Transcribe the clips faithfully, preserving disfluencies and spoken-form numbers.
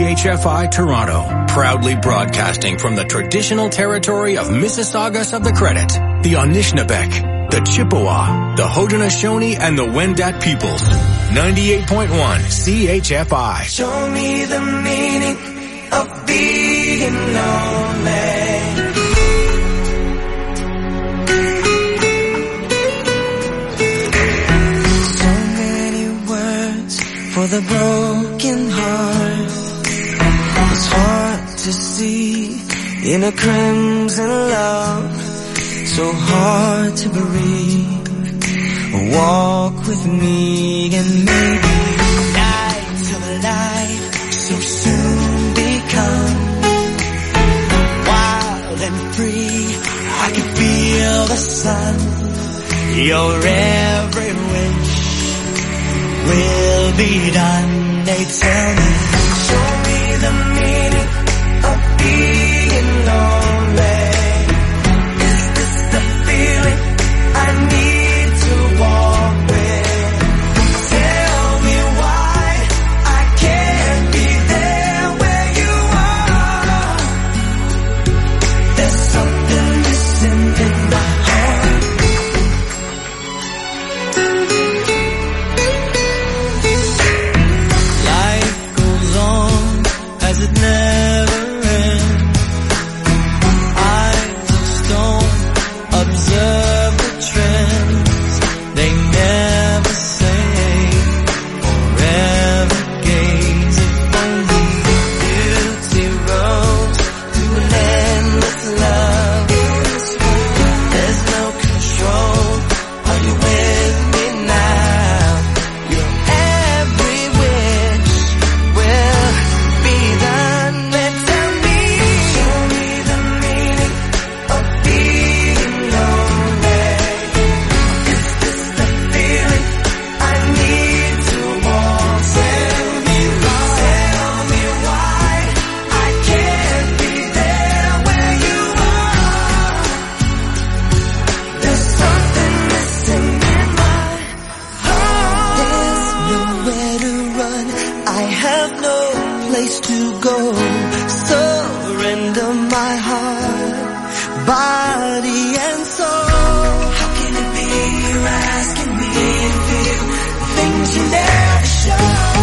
H F I Toronto, proudly broadcasting from the traditional territory of Mississaugas of the Credit, the Anishinaabeg, the Chippewa, the Haudenosaunee, and the Wendat peoples. ninety-eight point one C H F I. Show me the meaning of being lonely. So many words for the broken heart. It's hard to see in a crimson love. So hard to breathe. Walk with me and maybe nights of life so soon become wild and free. I can feel the sun. Your every wish will be done. They tell me, show me the meaning of being lonely. Is this the feeling I need to walk with? Tell me why I can't be there where you are. There's something missing in my heart. Life goes on as it never ends. Eyes of stone observe the trends. They never say or ever gaze. If only beauty rose to an endless love. There's no control. Are you with me now? Your every wish will be done. Then tell me, show me the meaning of being lonely. Is this the feeling I need to walk? Tell me why, tell me why I can't be there where you are. There's something missing in my heart. There's nowhere to run. I have no place to go. Surrender my heart, body and soul. How can it be you're asking me to feel things you never show?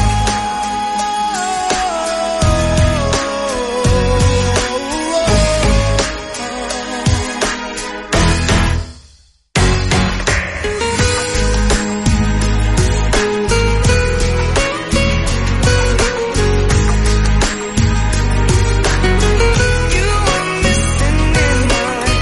You are missing in my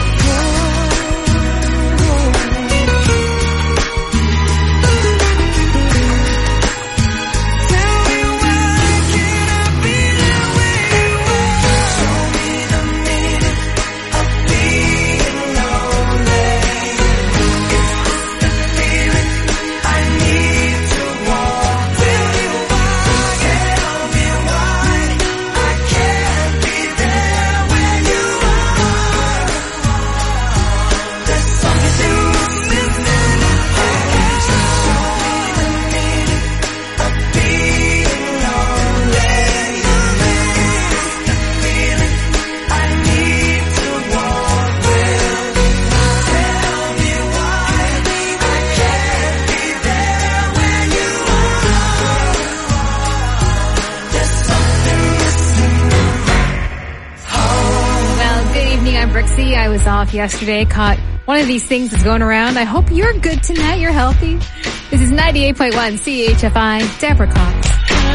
Tell me why can't I be there where you are? Show me the meaning of being lonely. Is this the feeling I need to walk? Tell me why, tell me why I can't be there where you are. There's something missing in my heart. Show me the meaning of being lonely. Is this the feeling I need to walk with? Tell me why I can't be there where you are. There's something missing in my heart. Well, good evening. I'm Brixie. I was off yesterday, caught one of these things that's going around. I hope you're good tonight. You're healthy. This is ninety-eight point one C H F I, Deborah Cox.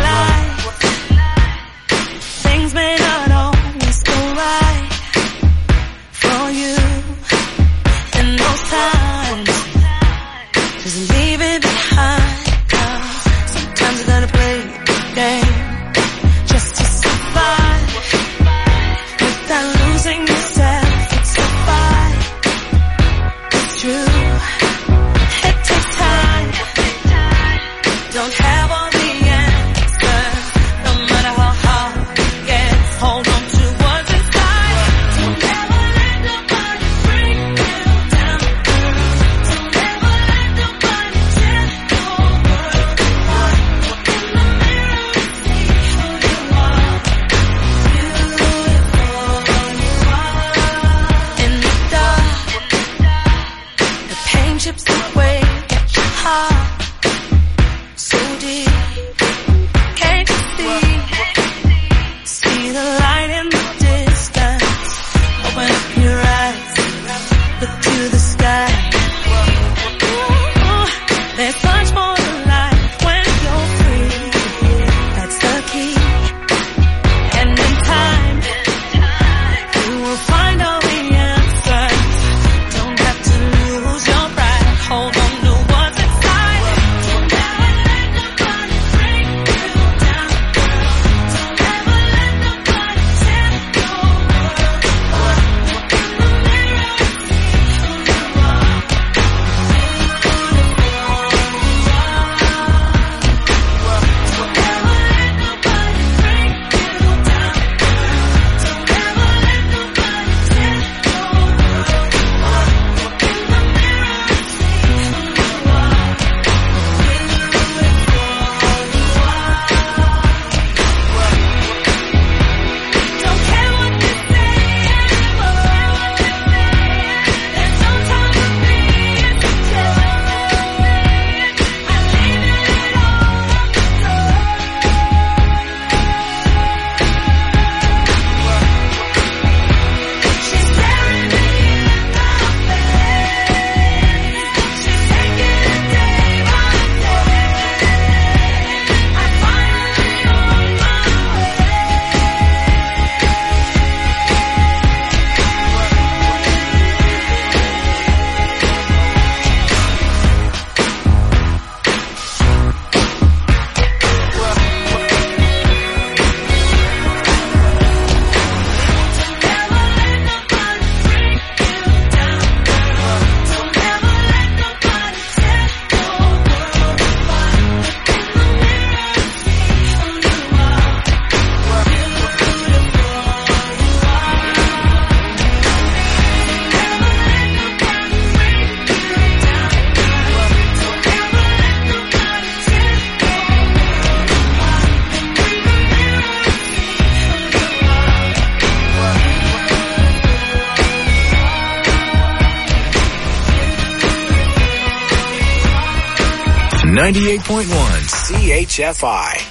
Things may not always go right for you in those times. Just leave it behind. Sometimes you gotta play the game just to survive without losing yourself. It's a fight. It's true. It takes time. Don't have all the answers, no matter how hard it gets. ninety-eight point one C H F I.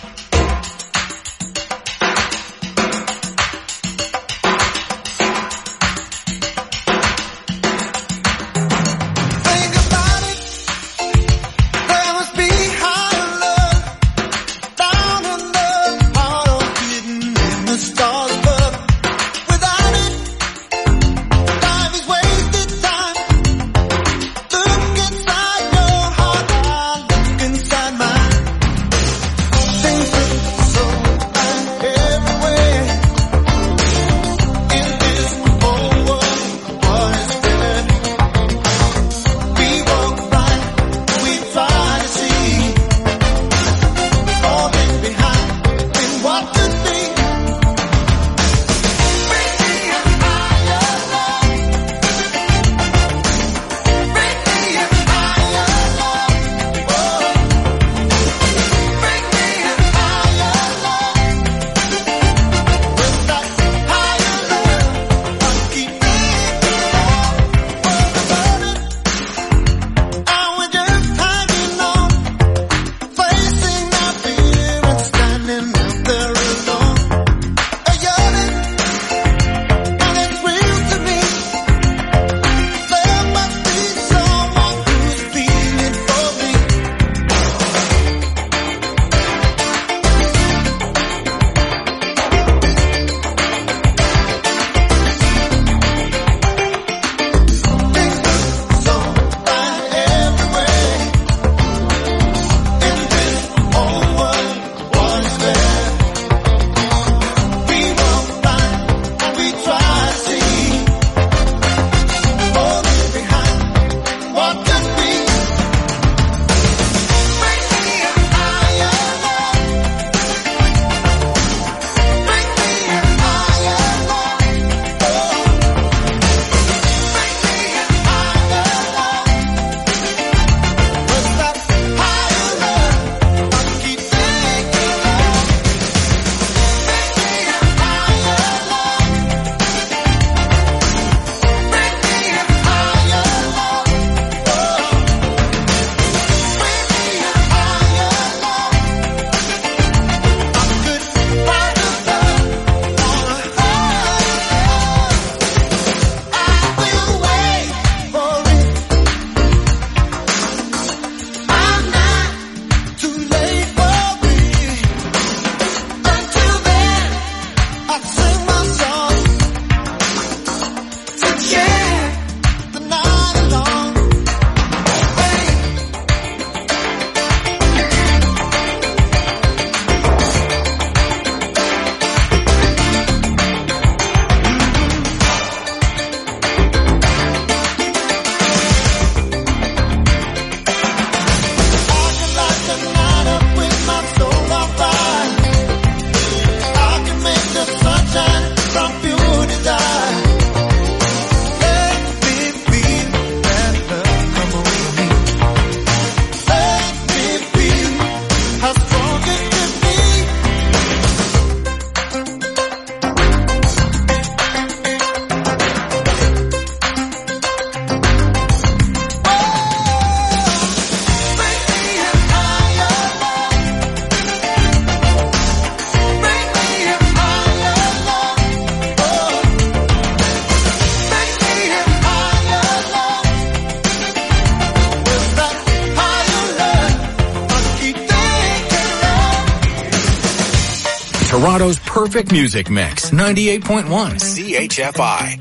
Toronto's perfect music mix, ninety-eight point one C H F I.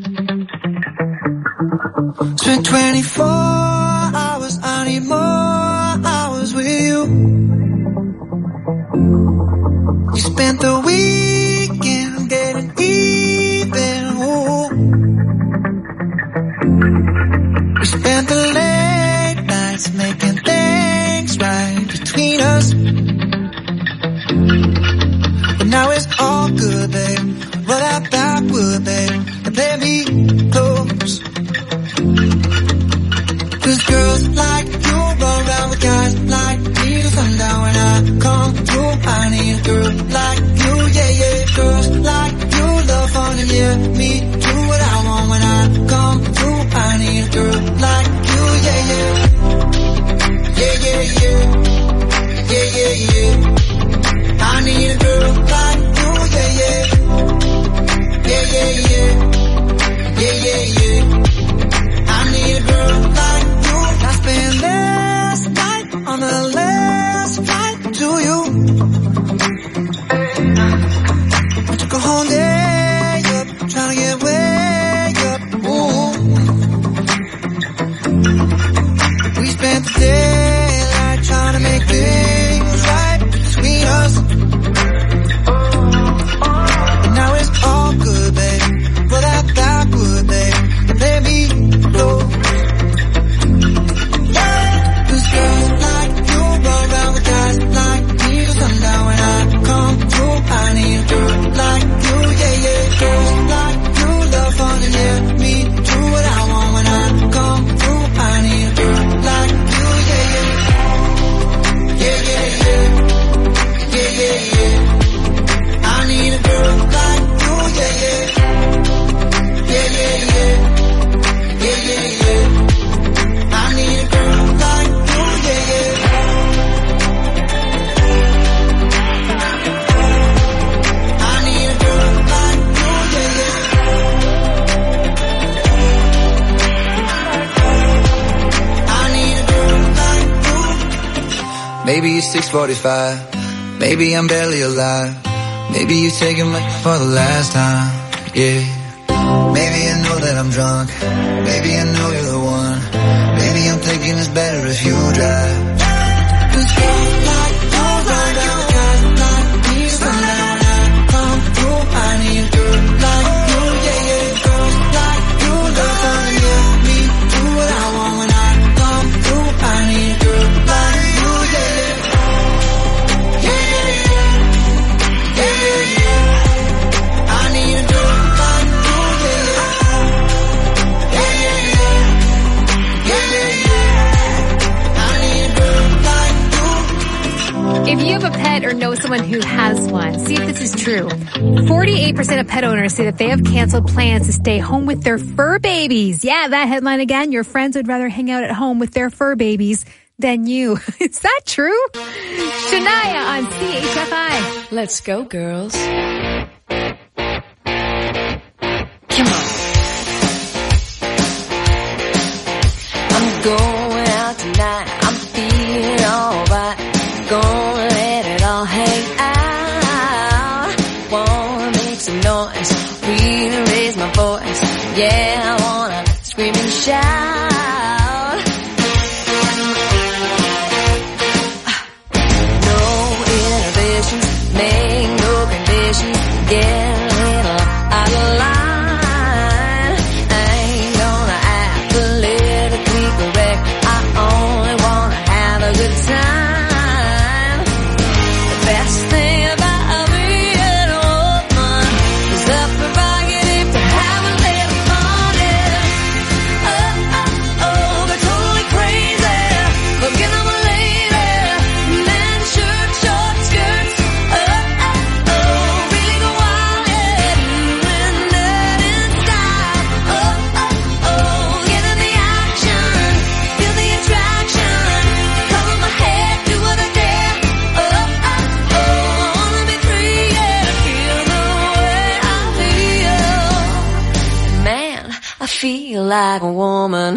Spent twenty-four hours, I need more hours with you. We spent the weekend getting even, ooh. We spent the late nights making things right between us. But now it's all good, babe. Roll that backward, babe, and play me close. Cause girls like you run around with guys like me till sundown. When I come through, I need a girl like you, yeah, yeah. Girls like you love fun and yeah, me do what I want. When I come through, I need a girl like you, yeah, yeah. Yeah, yeah, yeah. whole day up, trying to get way up. Ooh. We spent the daylight trying to make things right between us. But now it's all good, babe. But that that would, babe, let me go. Cause girls like you run around with guys like me till sundown. When I come through, I need a girl like you, yeah, yeah. Girls like you love fun and yeah, me do what I want. When I come through, I need a girl like you, yeah, yeah. Yeah, yeah, yeah. Yeah, yeah, yeah. I need a girl like you, yeah, yeah. Yeah, yeah, yeah. Yeah, yeah, yeah. I need a girl like you, yeah, yeah. I need a girl like you, yeah, yeah. I need a girl like you. Maybe it's six forty-five. Maybe I'm barely alive. Maybe you're taking me for the last time, yeah. Maybe I know that I'm drunk. Maybe I know you're the one. Maybe I'm thinking it's better if you drive. Cause girls like you run around guys like me sundown. When I come through, I need a girl like you, yeah, yeah. Girls like you love fun, yeah, me do what I want. When I come through, I need a girl like you, yeah, yeah. Yeah, yeah, yeah. Yeah, yeah, yeah. I need a girl like you, yeah, yeah. Yeah, yeah, yeah. Yeah, yeah, yeah. I need a girl like you. If you have a pet or know someone who has one, see if this is true. forty-eight percent of pet owners say that they have canceled plans to stay home with their fur babies. Yeah, that headline again. Your friends would rather hang out at home with their fur babies than you. Is that true? Shania on C H F I. Let's go, girls. Come on. I'm going out tonight. I'm feeling alright. Gonna let it all hang out. Wanna make some noise. Really raise my voice. Yeah, I wanna scream and shout. No inhibitions, make no conditions. Get a little out of line. I ain't gonna act politically correct. I only wanna have a good time. The best thing about being a woman is the prerogative to have a little fun. Yeah. Oh, oh, oh, go totally crazy. Looking at my lady. Men, shirt, short skirts. Oh, oh, oh, really go wild. Yeah. Doing that in style. Oh, oh, oh, get in the action. Feel the attraction. Cover my head, do what I dare. Oh, oh, oh, I wanna be free, yeah, to feel the way I feel. Man, I feel like a woman.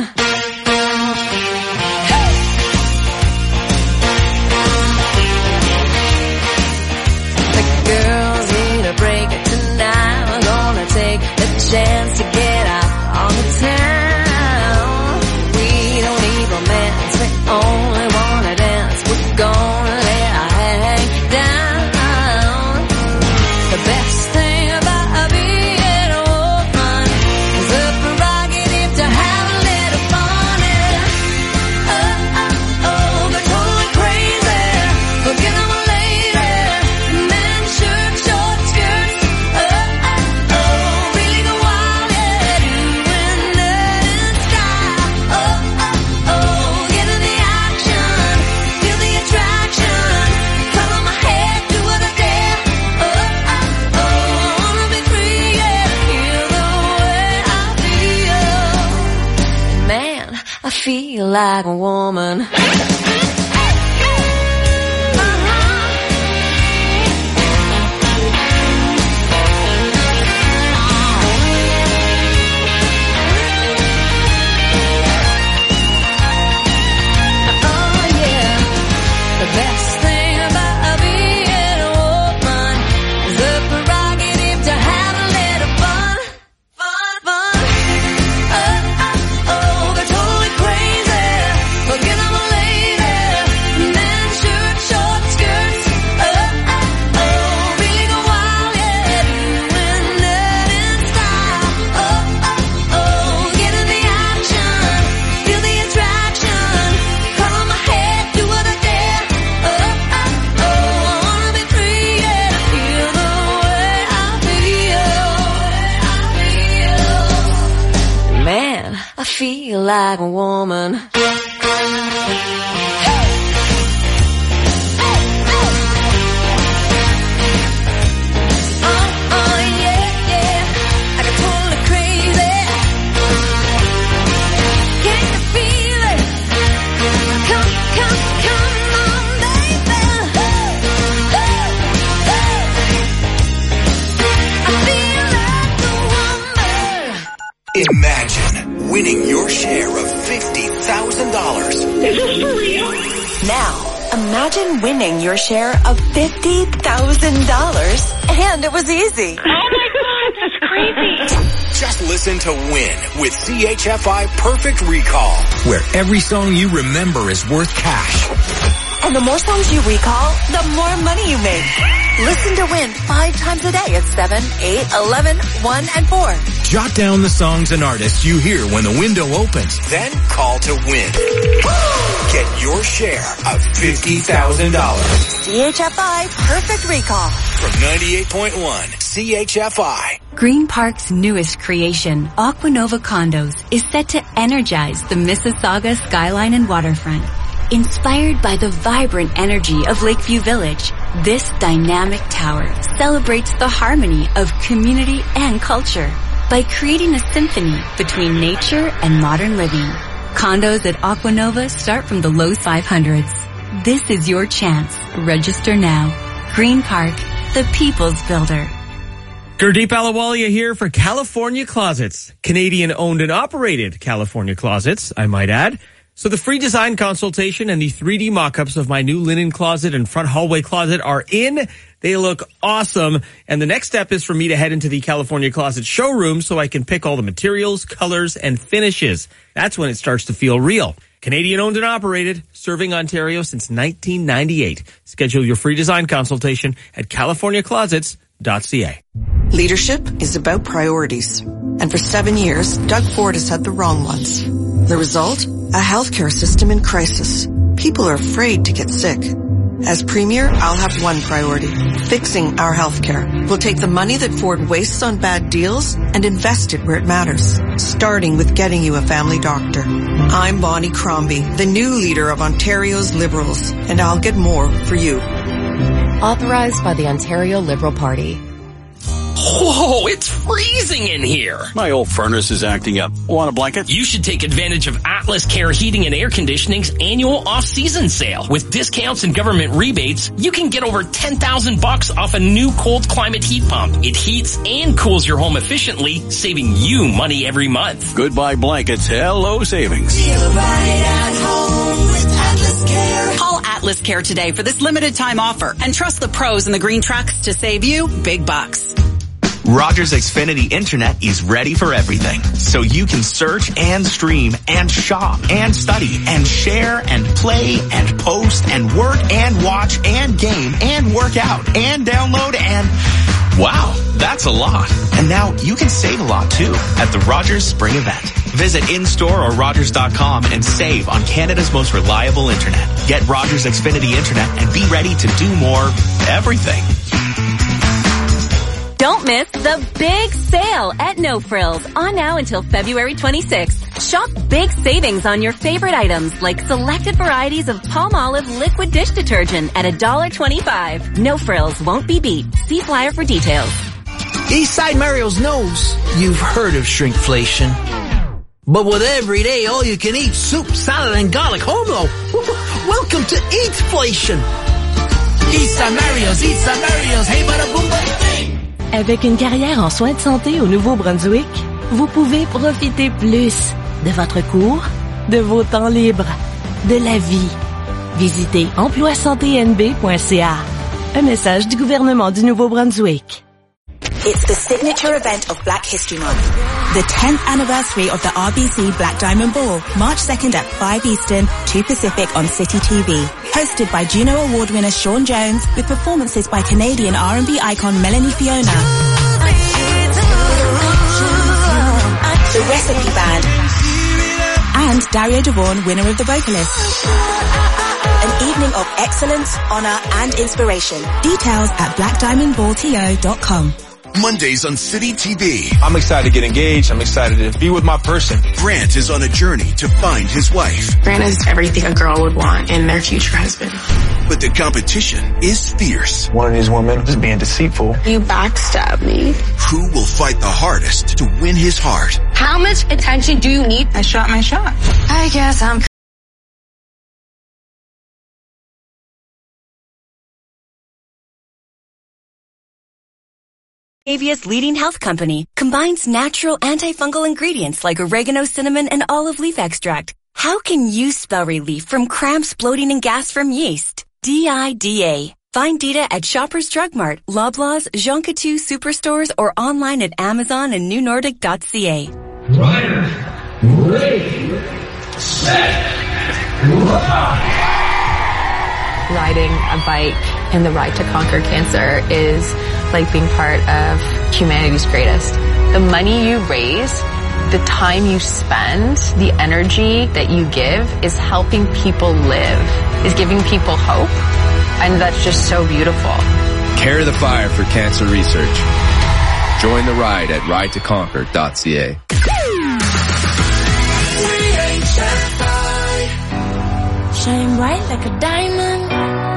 The girls need a break tonight. We're gonna take the chance to get out on the town. We don't need romance, we only wanna dance. We're gonna let our hair hang down. The best thing about being a woman is the prerogative to have a little fun. Yeah. Oh, oh, oh, go totally crazy. Looking at my lady. Men, shirt, short skirts. Oh, oh, oh, really go wild. Yeah, doing that in style. Oh, oh, oh, get in the action. Feel the attraction. Cover my head, do what I dare. Oh, oh, oh, I wanna be free, yeah, to feel the way I feel. Man, I feel like a woman. Oh yeah, the best thing about being a woman is the prerogative to feel like a woman. Imagine winning your share of fifty thousand dollars. Is this for real? Now, imagine winning your share of fifty thousand dollars, and it was easy. Oh my God, that's crazy. Just listen to Win with C H F I Perfect Recall, where every song you remember is worth cash. And the more songs you recall, the more money you make. Listen to Win five times a day at seven, eight, eleven, one, and four. Jot down the songs and artists you hear when the window opens. Then call to win. Get your share of fifty thousand dollars. C H F I Perfect Recall. From ninety-eight point one C H F I. Green Park's newest creation, Aquanova Condos, is set to energize the Mississauga skyline and waterfront. Inspired by the vibrant energy of Lakeview Village, this dynamic tower celebrates the harmony of community and culture by creating a symphony between nature and modern living. Condos at Aquanova start from the low five hundreds. This is your chance. Register now. Green Park, the people's builder. Gurdeep Ahluwalia here for California Closets. Canadian owned and operated California Closets, I might add. So the free design consultation and the three D mock-ups of my new linen closet and front hallway closet are in. They look awesome. And the next step is for me to head into the California Closet showroom so I can pick all the materials, colors, and finishes. That's when it starts to feel real. Canadian owned and operated, serving Ontario since nineteen ninety-eight. Schedule your free design consultation at california closets dot c a. Leadership is about priorities. And for seven years, Doug Ford has had the wrong ones. The result? A healthcare system in crisis. People are afraid to get sick. As Premier, I'll have one priority, fixing our healthcare. We'll take the money that Ford wastes on bad deals and invest it where it matters, starting with getting you a family doctor. I'm Bonnie Crombie, the new leader of Ontario's Liberals, and I'll get more for you. Authorized by the Ontario Liberal Party. Whoa, it's freezing in here. My old furnace is acting up. Want a blanket? You should take advantage of Atlas Care Heating and Air Conditioning's annual off-season sale. With discounts and government rebates, you can get over ten thousand bucks off a new cold climate heat pump. It heats and cools your home efficiently, saving you money every month. Goodbye blankets. Hello savings. Feel right at home with Atlas Care. Call Atlas Care today for this limited time offer and trust the pros in the green trucks to save you big bucks. Rogers Xfinity Internet is ready for everything, so you can search and stream and shop and study and share and play and post and work and watch and game and work out and download and... Wow, that's a lot. And now you can save a lot too at the Rogers Spring Event. Visit in-store or rogers dot com and save on Canada's most reliable internet. Get Rogers Xfinity Internet and be ready to do more everything. Don't miss the big sale at No Frills on now until February twenty-sixth. Shop big savings on your favorite items like selected varieties of Palmolive liquid dish detergent at one dollar twenty-five. No Frills won't be beat. See flyer for details. Eastside Mario's knows you've heard of shrinkflation. But with everyday all-you-can-eat soup, salad, and garlic home though, welcome to Eatflation. Eastside Mario's, Eastside Mario's, hey bada boom bada bing. Avec une carrière en soins de santé au Nouveau-Brunswick, vous pouvez profiter plus de votre cours, de vos temps libres, de la vie. Visitez emploi santé n b point c a. Un message du gouvernement du Nouveau-Brunswick. It's the signature event of Black History Month. The tenth anniversary of the R B C Black Diamond Ball, March second at five Eastern, two Pacific on City T V. Hosted by Juno Award winner Sean Jones, with performances by Canadian R and B icon Melanie Fiona. The Recipe Band. And Dario Devon, winner of The Vocalist. An evening of excellence, honor, and inspiration. Details at black diamond ball to dot com. Mondays on City T V. I'm excited to get engaged. I'm excited to be with my person. Grant is on a journey to find his wife. Grant is everything a girl would want in their future husband. But the competition is fierce. One of these women is being deceitful. You backstab me. Who will fight the hardest to win his heart? How much attention do you need? I shot my shot. I guess I'm... Avia's leading health company combines natural antifungal ingredients like oregano, cinnamon, and olive leaf extract. How can you spell relief from cramps, bloating, and gas from yeast? D I D A. Find Dita at Shoppers Drug Mart, Loblaws, Jean Coutu Superstores, or online at Amazon and new nordic dot c a. Rider, ready, set, Riding a bike in the Ride to Conquer Cancer is like being part of humanity's greatest. The money you raise, the time you spend, the energy that you give is helping people live, is giving people hope, and that's just so beautiful. Carry the fire for cancer research. Join the ride at ride to conquer dot c a. Shine bright like a diamond.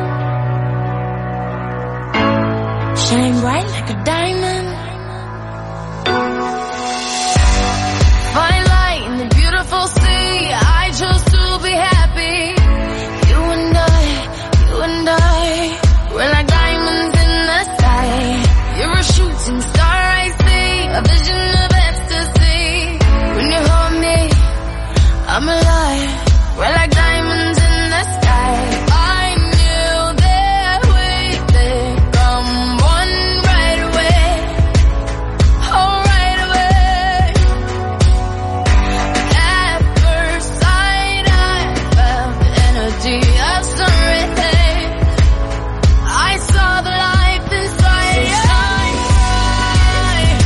Shine bright like a diamond. Find light in the beautiful sea. I chose to be happy. You and I, you and I, we're like diamonds in the sky. You're a shooting star I see, a vision of ecstasy. When you hold me, I'm alive. We're like diamonds in the sky. I knew that we'd become one right away. Oh, right away. At first sight, I felt the energy of sun rays. I saw the life inside you. Shine bright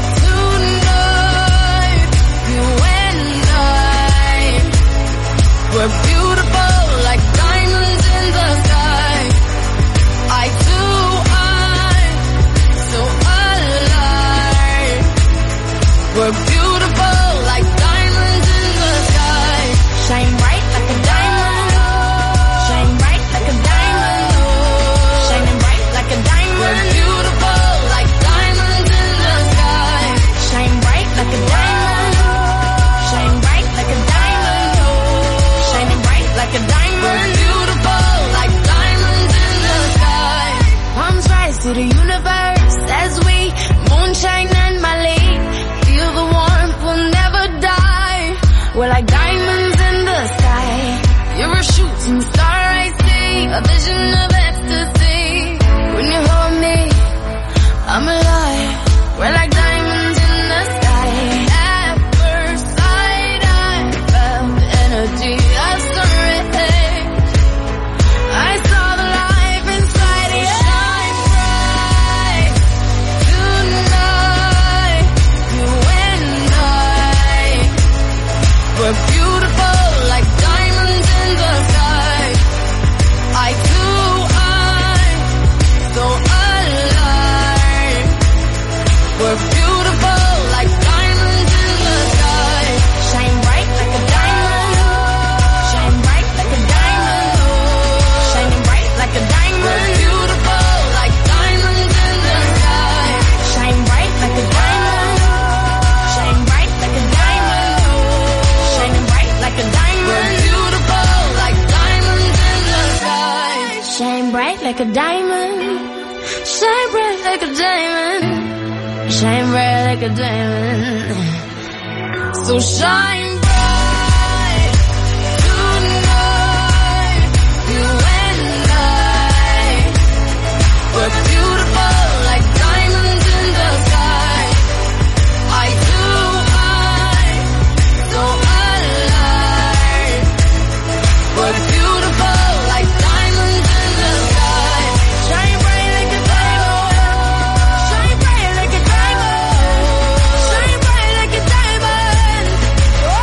tonight. You and I, we're beautiful like diamonds in the sky. I too, I'm so alive. We're beautiful like diamonds in the sky. Shine bright like a diamond. Shine bright like a diamond. Shining bright like a diamond. We're beautiful like diamonds in the sky. Shine bright like a diamond. Shine bright like a diamond. Shining bright like a diamond. We're beautiful like diamonds in the sky. Palms rise to the universe as we moonshine and Mali. Feel the warmth, we'll never die. We're like diamonds in the sky. You're a shooting star I see, a vision of ecstasy. When you hold me, I'm alive. We're like diamonds in the sky. At first sight, I felt the energy of sun rays. I saw the life inside you. Shine bright tonight. You and I, we're beautiful like diamonds in the sky. I too, I'm so alive. We're beautiful like diamonds in the sky. Shine bright like a diamond. Shine bright like a diamond. Shining bright like a diamond. We're beautiful like diamonds in the sky. Shine bright like a diamond. Shine bright like a diamond. Shining bright like a diamond. We're beautiful like diamonds in the sky. Shine bright like a diamond. Shine bright like a diamond. Shine bright like a diamond. So shine bright tonight. You and I, we're beautiful like diamonds in the sky. I too, I'm so alive. We're beautiful like diamonds in the sky. Shine bright like a diamond. Shine bright like a diamond. Shine bright like a diamond. Oh,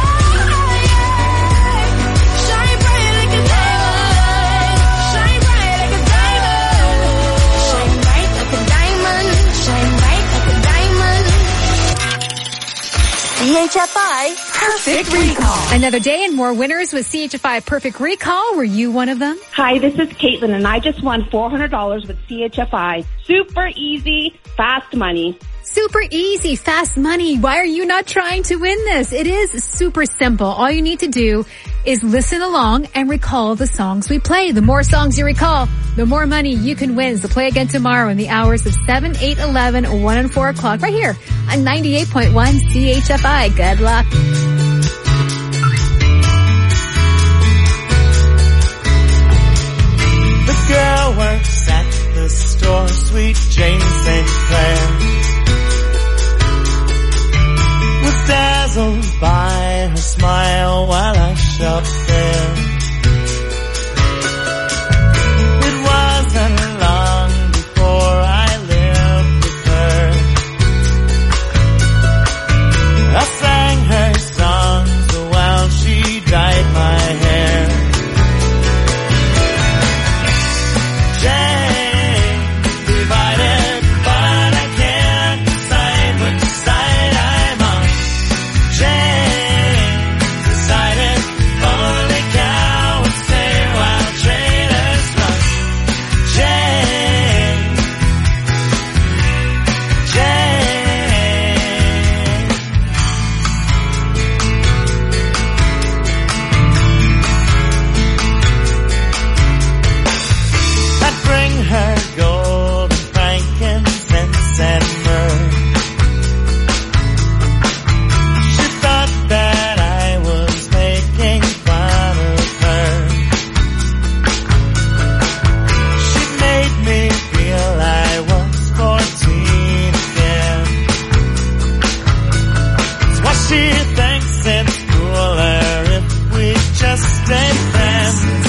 C H F I Perfect Recall. Another day and more winners with C H F I Perfect Recall. Were you one of them? Hi, this is Caitlin, and I just won four hundred dollars with C H F I. Super easy, fast money. Super easy, fast money. Why are you not trying to win this? It is super simple. All you need to do is listen along and recall the songs we play. The more songs you recall, the more money you can win. So play again tomorrow in the hours of seven, eight, eleven, one, and four o'clock right here on ninety-eight point one C H F I. Good luck. The girl works at the store, sweet Jane Saint Clair. Was dazzled by her smile while I shopped there. It wasn't long before I lived with her. I sang her songs while she dyed my hair. Jane, divided, but I can't decide which side I'm on. Jane, decided, only cowards stay while traitors run. Jane, Jane. I'd bring her gold and frankincense and myrrh. She thought that I was making fun of her. She made me feel I was fourteen again. That's why she thinks it's cooler if we just stay friends.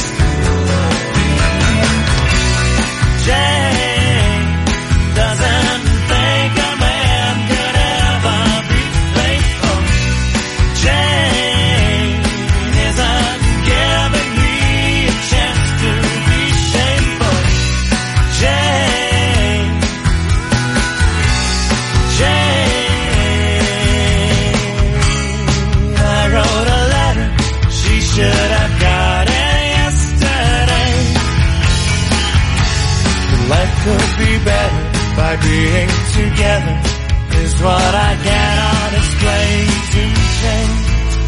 Jane doesn't think a man could ever be faithful. Jane isn't giving me a chance to be shameful. Jane, Jane. I wrote a letter, she should have got it yesterday. Life could be better by being together, is what I cannot explain to Jane.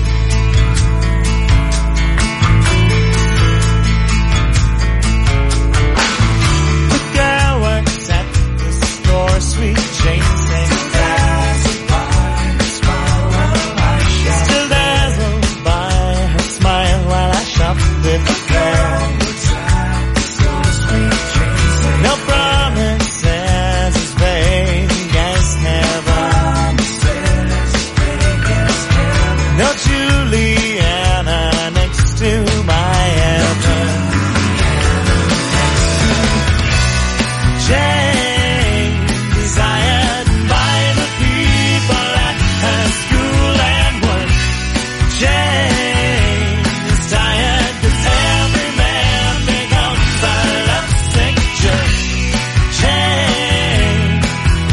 The girl works at the store, sweet Jane Saint Clair. Still dazzled by her smile while I shop with her. No promises as vague as heaven. No Juliana next to my heaven. Jane, desired by the people at her school and work. Jane is tired 'cause every man becomes a lovesick jerk. Jane,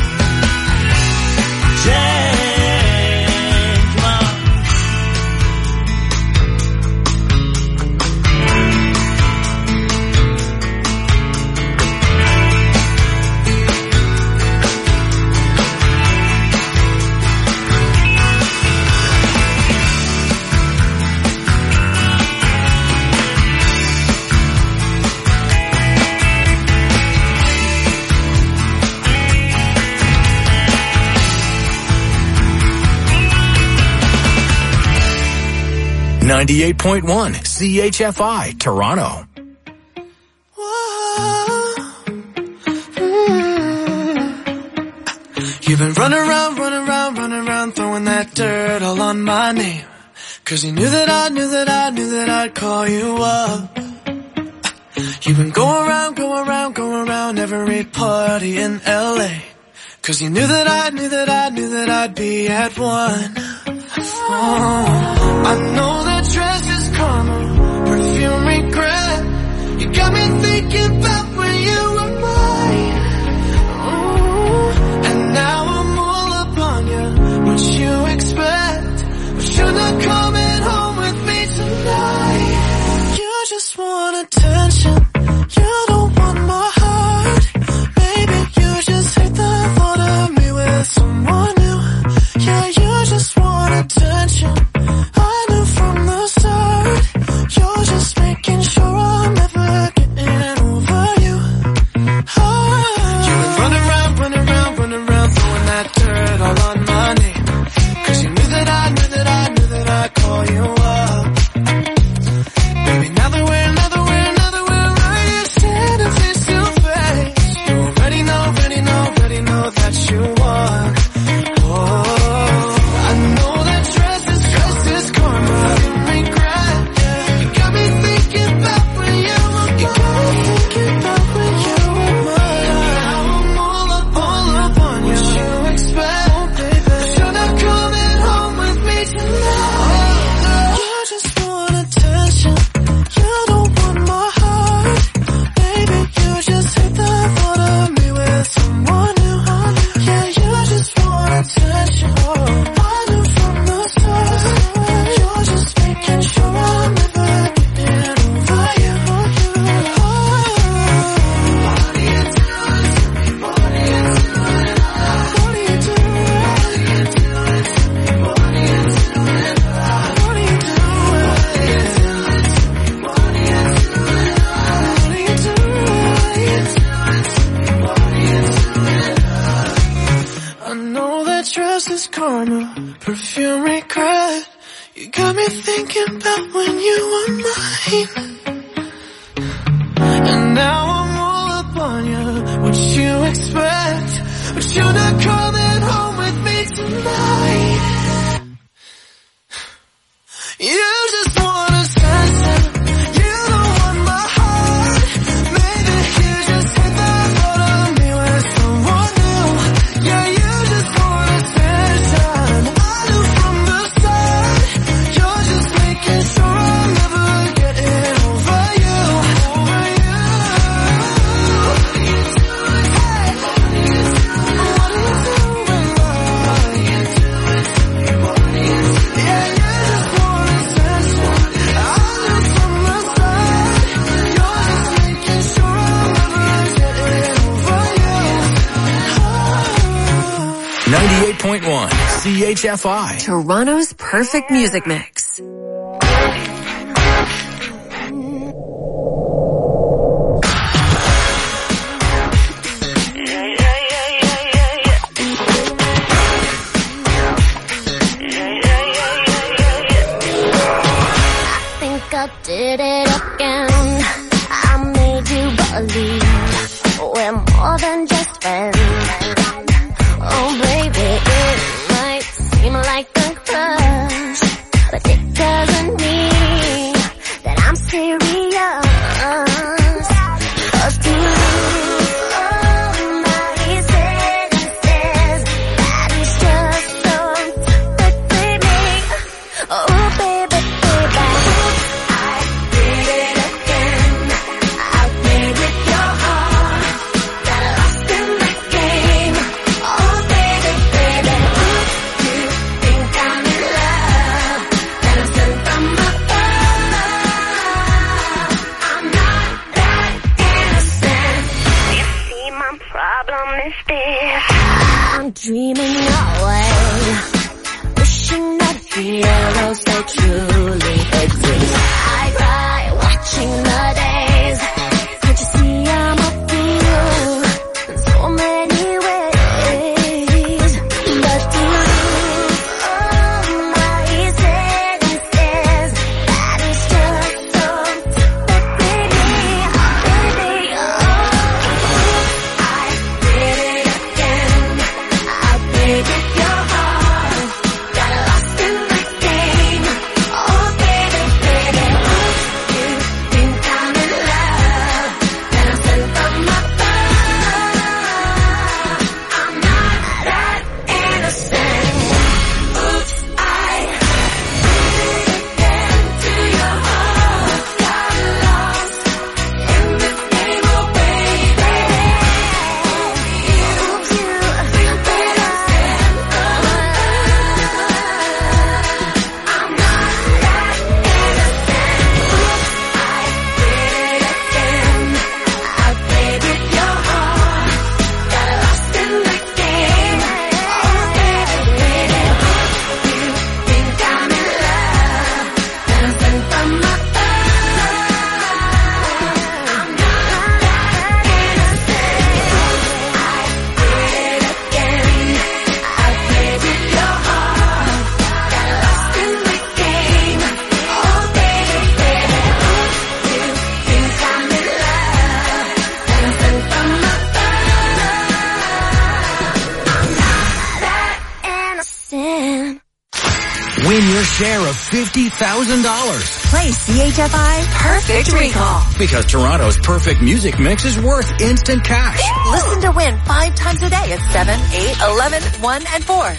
Jane, come on. ninety-eight point one C H F I, Toronto. You've been running around, running around, running around, throwing that dirt all on my name. 'Cause you knew that I knew that I knew that I'd call you up. You've been going around, going around, going around every party in L A. 'Cause you knew that I knew that I knew that I'd be at one. Oh, I know that treasure's karma, perfume regret. You got me thinking about when you were mine. Oh, and now I'm all up on you, what you expect. you're not coming home with me tonight. You just want attention. You don't want my heart. Maybe you just hate the thought of me with someone new. Yeah, you just want attention. I knew from the start. You're just making sure I'm never getting over you. Oh. You've been running around, running around, running around, throwing that dirt all on my name. Cause you knew that I, knew that I, knew that I'd call you up. Baby, now that we're, now that we're, now that we're right here standing face to face, you already know, already know, already know that you won. Oh, I know that dress is, dress is karma, regret. You got me thinking about when you were mine. You got me thinking about when you were mine. Now I'm all up, all up on you. What you expect, oh, baby? You're not coming home with me tonight. You just want attention. You don't want my heart. Baby, you just hate the thought of me with someone new. Yeah, you just want attention. I knew from the start. You're just making sure I'm never getting over you. Oh. What are you doing to me? What are you doing? What are you doing? What are you doing? What are you doing? What are you doing? What are you doing? I know that dress is karma, perfume regret. You got me thinking about when you were mine. And now I'm all up on you. What you expect? But you're not coming home with me tonight. You just want attention. You don't want my heart. Maybe you just hate the thought of me with someone new. Yeah, you just want attention. I knew from the start. You're just making sure I'm never getting over you. Over you. What are you doing? Hey. What are you doing? What are you doing? What are you doing? What are you doing? Yeah, you just want attention. I knew from the start. You're just making sure I'm never getting over you. ninety-eight point one C H F I. Toronto's perfect music mix. Think I did it again. I made you believe we're more than just friends. Oh baby, it might seem like a crush, but it doesn't mean that I'm serious. 'Cause to somebody said and says that it's just so typically me. Oh baby, baby, I did it again. I played with your heart, got lost in the game. Oh baby, baby. dancing. Win your share of fifty thousand dollars. Play C H F I Perfect Recall. Because Toronto's perfect music mix is worth instant cash. Listen to win five times a day at seven, eight, eleven, one, and four.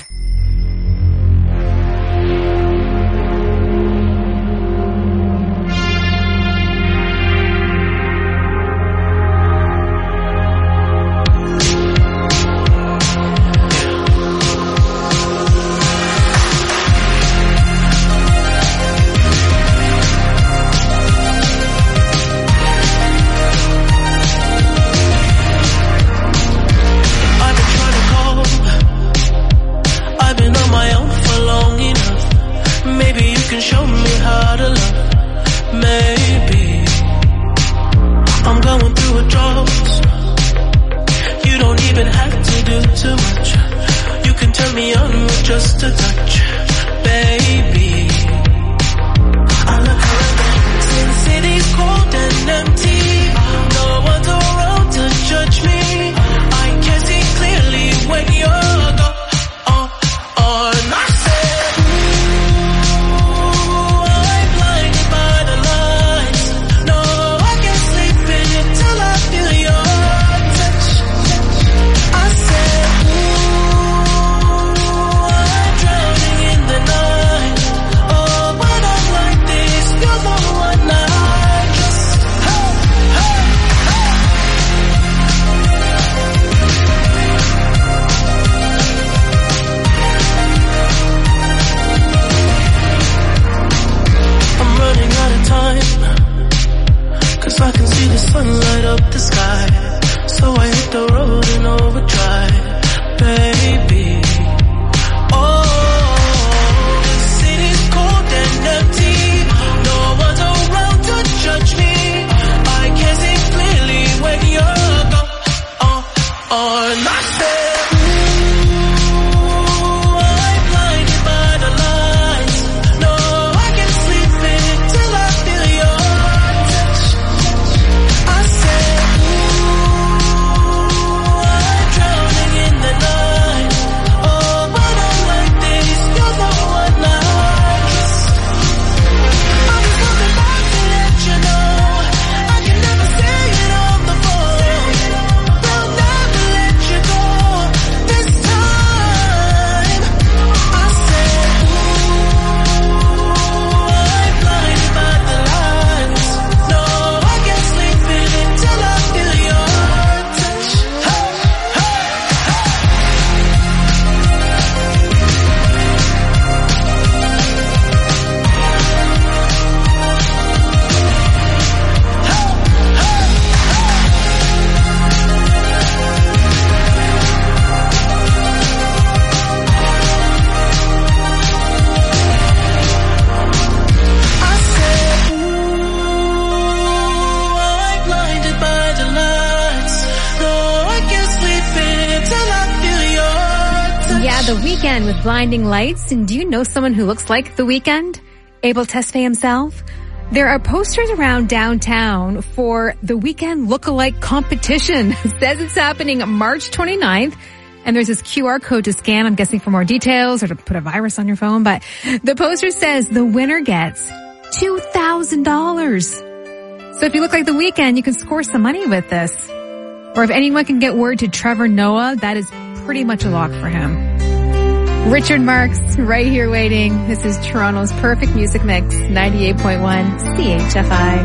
The Weeknd with Blinding Lights. And do you know someone who looks like The Weeknd? Abel Tesfaye himself? There are posters around downtown for the Weeknd lookalike competition. It says it's happening March twenty-ninth. And there's this Q R code to scan, I'm guessing for more details or to put a virus on your phone. But the poster says the winner gets two thousand dollars. So if you look like The Weeknd, you can score some money with this. Or if anyone can get word to Trevor Noah, that is pretty much a lock for him. Richard Marx, right here waiting. This is Toronto's Perfect Music Mix, ninety-eight point one C H F I.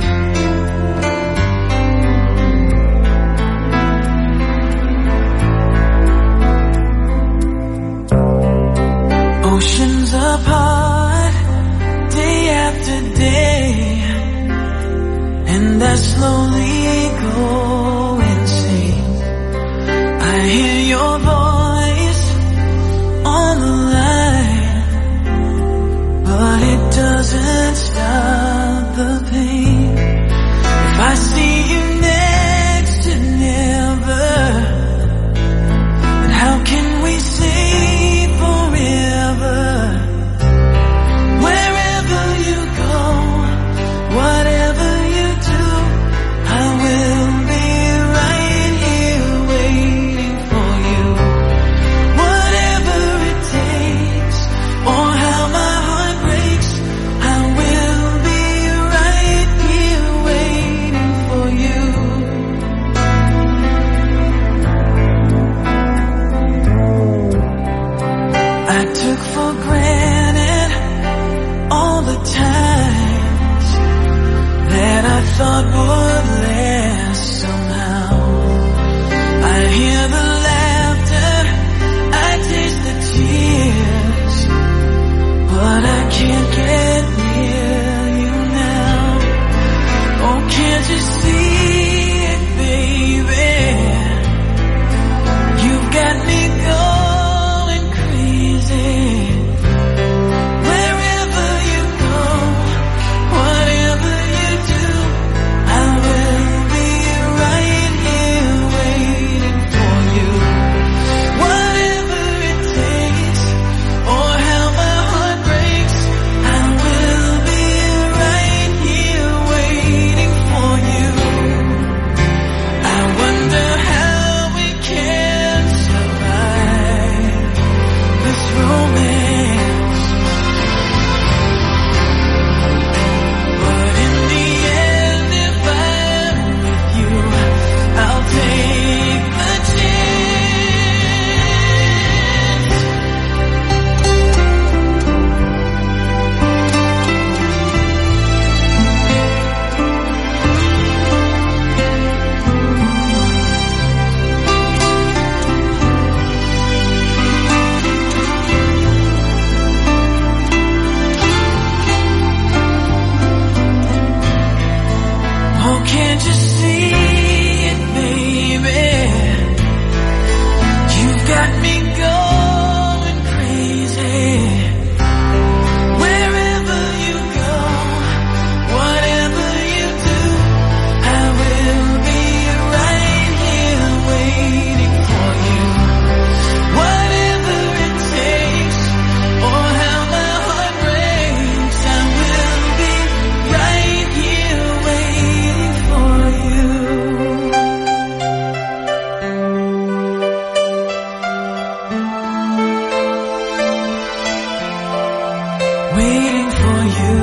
Oceans apart, day after day, and I slowly go insane. I hear your voice on the line, but it doesn't stop the pain. If I see you next to never, then how can we say forever? Wherever you go, whatever you do, I will be granted all the times that I thought would last somehow. I hear the laughter, I taste the tears, but I can't get near you now. Oh, can't you see it, baby? You've got me going crazy. Wherever you go, whatever you do, I will be right here waiting for you. Whatever it takes, or how my heart breaks, I will be right here waiting for you. I wonder how we can survive this romance. But in the end, if I'm with you, I'll take the chance. Oh, can't you see it, baby? You've got me going crazy. Wherever you go, whatever you do, I will be right here waiting for you. Whatever it takes, or how my heart breaks, I will be right here waiting for you. Waiting for you.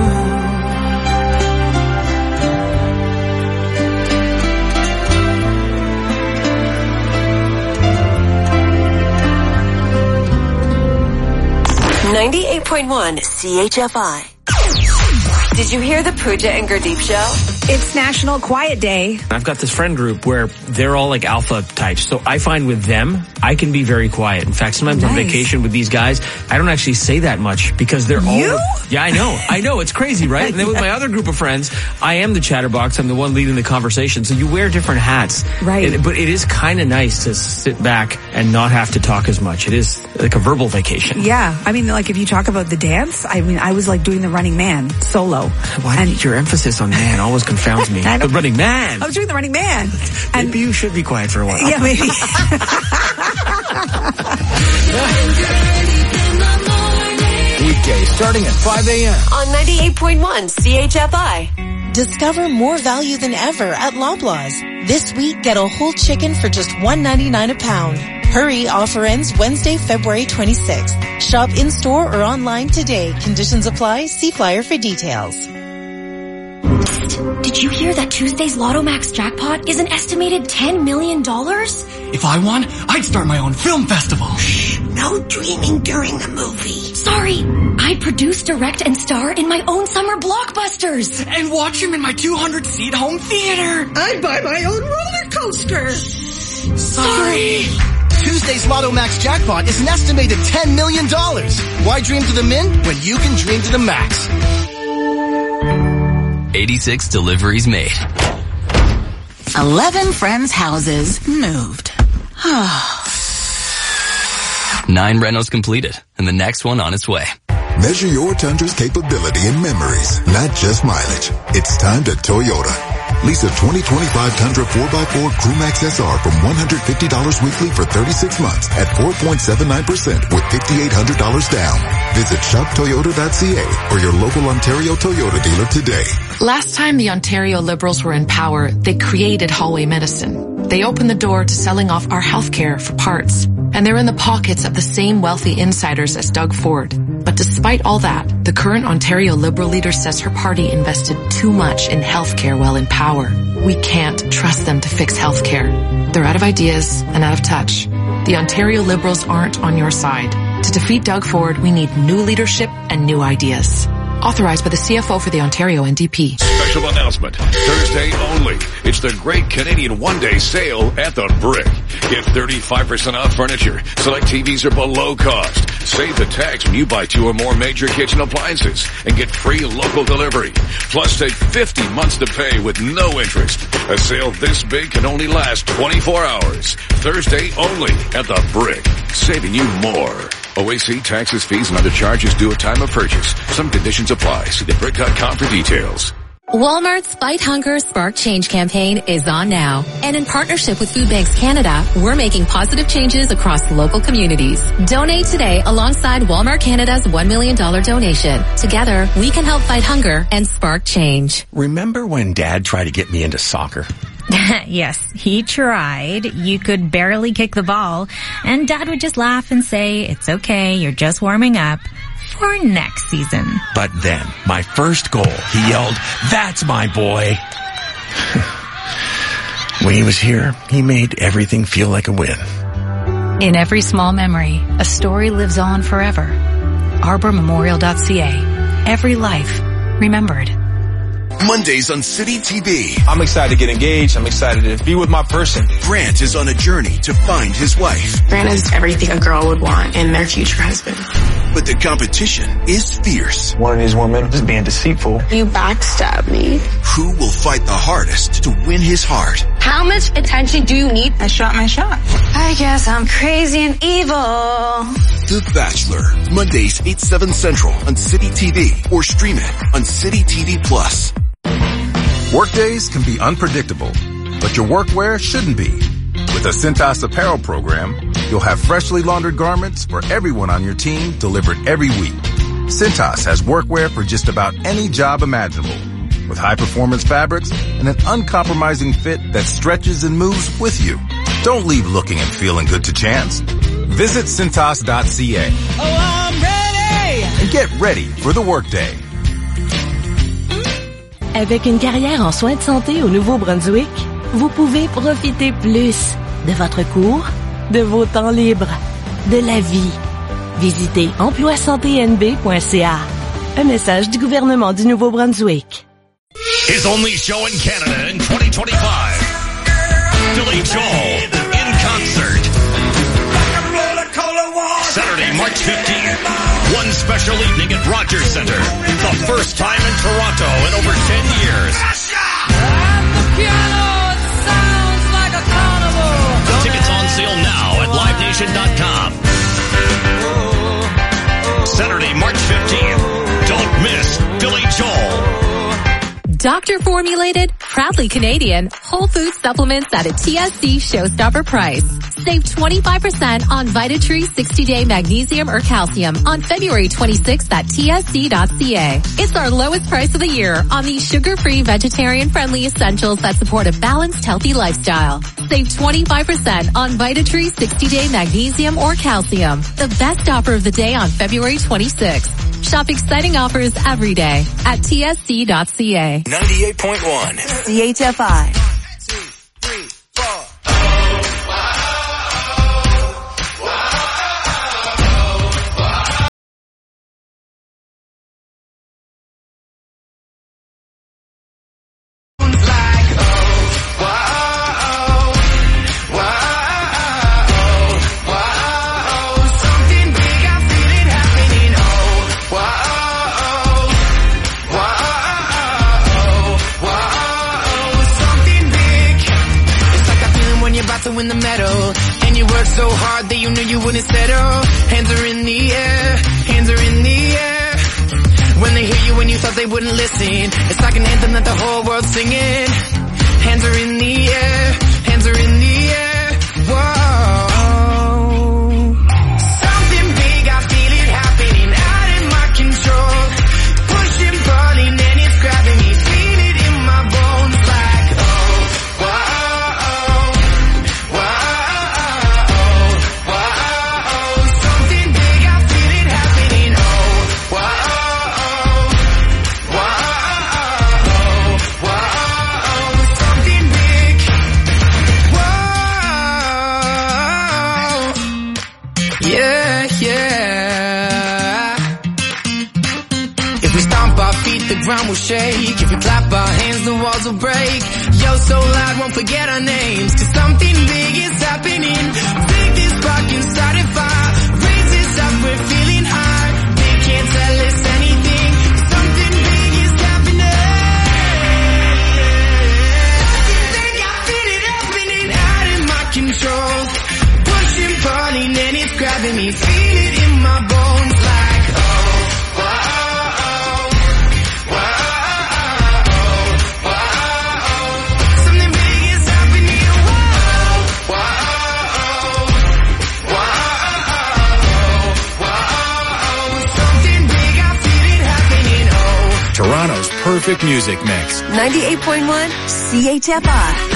ninety-eight point one C H F I. Did you hear the Pooja and Gurdeep show? It's National Quiet Day. I've got this friend group where they're all like alpha types. So I find with them, I can be very quiet. In fact, sometimes on Nice. vacation with these guys, I don't actually say that much because they're all... You? Yeah, I know. I know. It's crazy, right? And then with my other group of friends, I am the chatterbox. I'm the one leading the conversation. So you wear different hats. Right. It- but it is kind of nice to sit back and not have to talk as much. It is like a verbal vacation. Yeah. I mean, like if you talk about the dance, I mean, I was like doing the Running Man solo. Why and your emphasis on man always confounds me. I The don't- running man. I was doing the Running Man. And Maybe you should be quiet for a while. yeah, maybe. Weekday starting at five a.m. On ninety-eight point one C H F I. Discover more value than ever at Loblaws. This week, get a whole chicken for just one ninety-nine a pound. Hurry, offer ends Wednesday, February twenty-sixth. Shop in-store or online today. Conditions apply. See flyer for details. Did you hear that Tuesday's Lotto Max jackpot is an estimated ten million dollars? If I won, I'd start my own film festival. No dreaming during the movie. Sorry, I produce, direct, and star in my own summer blockbusters. And watch him in my two hundred seat home theater. I'd buy my own roller coaster. Sorry. Tuesday's Lotto Max jackpot is an estimated ten million dollars. Why dream to the min when you can dream to the max? eighty-six deliveries made. Eleven friends' houses moved. Nine renos completed, and the next one on its way. Measure your Tundra's capability in memories, not just mileage. It's time to Toyota. Lease a twenty twenty-five Tundra four by four Crewmax S R from one hundred fifty dollars weekly for thirty-six months at four point seven nine percent with five thousand eight hundred dollars down. Visit shop toyota dot c a or your local Ontario Toyota dealer today. Last time the Ontario Liberals were in power, they created Hallway Medicine. They opened the door to selling off our healthcare for parts. And they're in the pockets of the same wealthy insiders as Doug Ford. But despite all that, the current Ontario Liberal leader says her party invested too much in healthcare while in power. We can't trust them to fix healthcare. They're out of ideas and out of touch. The Ontario Liberals aren't on your side. To defeat Doug Ford, we need new leadership and new ideas. Authorized by the C F O for the Ontario N D P. Special announcement. Thursday only. It's the Great Canadian One-Day Sale at the Brick. Get thirty-five percent off furniture. Select T Vs are below cost. Save the tax when you buy two or more major kitchen appliances and get free local delivery. Plus take fifty months to pay with no interest. A sale this big can only last twenty-four hours. Thursday only at the Brick. Saving you more. O A C taxes, fees, and other charges due at time of purchase. Some conditions apply. See the brick dot com for details. Walmart's Fight Hunger Spark Change campaign is on now. And in partnership with Food Banks Canada, we're making positive changes across local communities. Donate today alongside Walmart Canada's one million dollars donation. Together, we can help fight hunger and spark change. Remember when Dad tried to get me into soccer? Yes, he tried. You could barely kick the ball, and Dad would just laugh and say, "It's okay, you're just warming up for next season." But then, my first goal, he yelled, "That's my boy!" When he was here, he made everything feel like a win. In every small memory, a story lives on forever. arbor memorial dot c a. Every life remembered. Mondays on City T V. I'm excited to get engaged. I'm excited to be with my person. Grant is on a journey to find his wife. Grant is everything a girl would want in their future husband. But the competition is fierce. One of these women is being deceitful. You backstab me. Who will fight the hardest to win his heart? How much attention do you need? I shot my shot. I guess I'm crazy and evil. The Bachelor. Mondays, eight, seven Central on City T V or stream it on City T V Plus. Workdays can be unpredictable, but your workwear shouldn't be. With a Cintas apparel program, you'll have freshly laundered garments for everyone on your team delivered every week. Cintas has workwear for just about any job imaginable, with high-performance fabrics and an uncompromising fit that stretches and moves with you. Don't leave looking and feeling good to chance. Visit Cintas dot c a. Oh, I'm ready! And get ready for the workday. Avec une carrière en soins de santé au Nouveau-Brunswick, vous pouvez profiter plus de votre cours, de vos temps libres, de la vie. Visitez emploi santé n b point c a. Un message du gouvernement du Nouveau-Brunswick. His only show in Canada in twenty twenty-five. Billy Joel in concert. Saturday, March fifteenth. One special evening at Rogers Centre. The first time in Toronto in over ten years. And the piano sounds like a carnival. Tickets on sale now at live nation dot com. Saturday, March fifteenth. Don't miss Billy Joel. Doctor formulated, proudly Canadian, whole food supplements at a T S C showstopper price. Save twenty-five percent on VitaTree sixty day magnesium or calcium on February twenty-sixth at T S C dot c a. It's our lowest price of the year on these sugar-free, vegetarian-friendly essentials that support a balanced, healthy lifestyle. Save twenty-five percent on VitaTree sixty day magnesium or calcium. The best offer of the day on February twenty-sixth. Shop exciting offers every day at T S C dot c a. ninety-eight point one. C H F I. In the meadow, and you work so hard that you knew you wouldn't settle. Hands are in the air, hands are in the air. When they hear you when you thought they wouldn't listen, it's like an anthem that the whole world's singing. Hands are in the air, hands are in the air. Whoa. Something big, I feel it happening, out of my control. Pushing, pulling, and it's grabbing me. Feel it in my bones like, oh, whoa. Whoa. If we stomp our feet, the ground will shake. If we clap our hands, the walls will break. Yo, so loud, won't forget our names. Cause something big is happening. Take this spark and start a fire. Raise this up, we're feeling high. They can't tell us anything. Something big is happening. Think I feel it happening out in my control. Pushing, pulling, and it's grabbing me. Feel it in my bones like, oh, whoa. Toronto's perfect music mix. ninety-eight point one C H F I.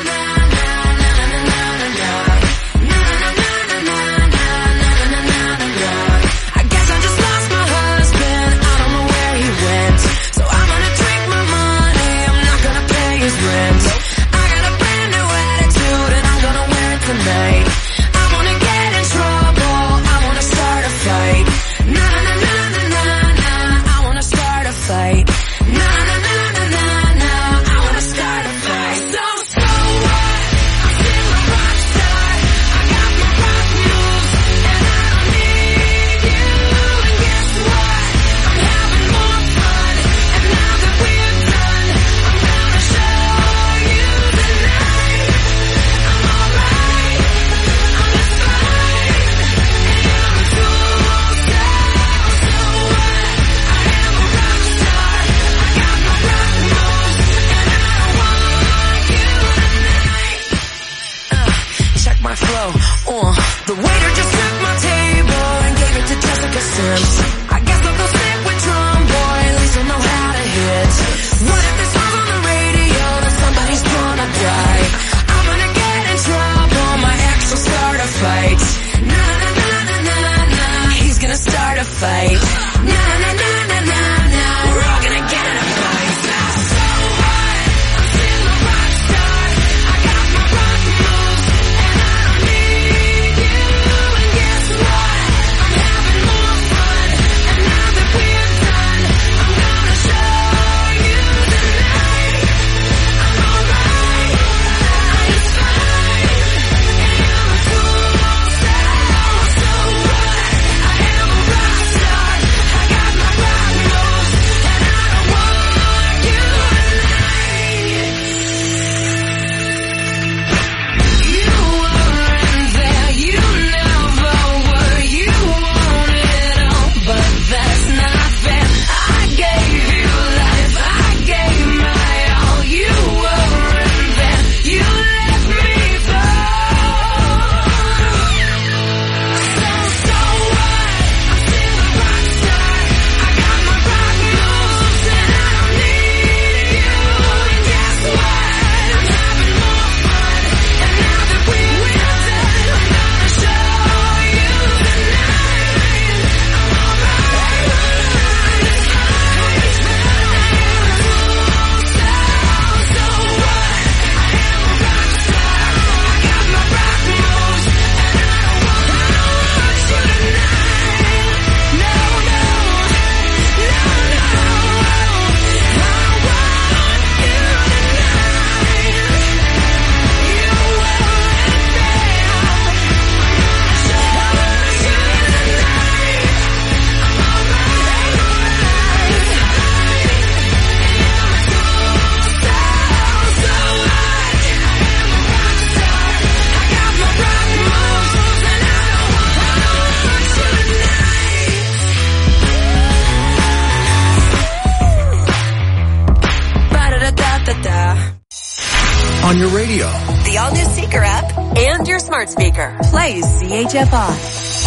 On your radio, the all-new Seeker app, and your smart speaker. Play C H F I.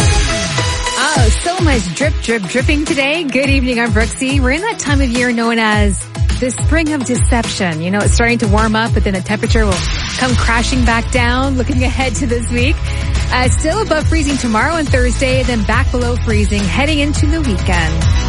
Oh, so much drip, drip, dripping today. Good evening, I'm Brooksy. We're in that time of year known as the spring of deception. You know, it's starting to warm up, but then the temperature will come crashing back down. Looking ahead to this week. Uh, still above freezing tomorrow and Thursday, then back below freezing heading into the weekend.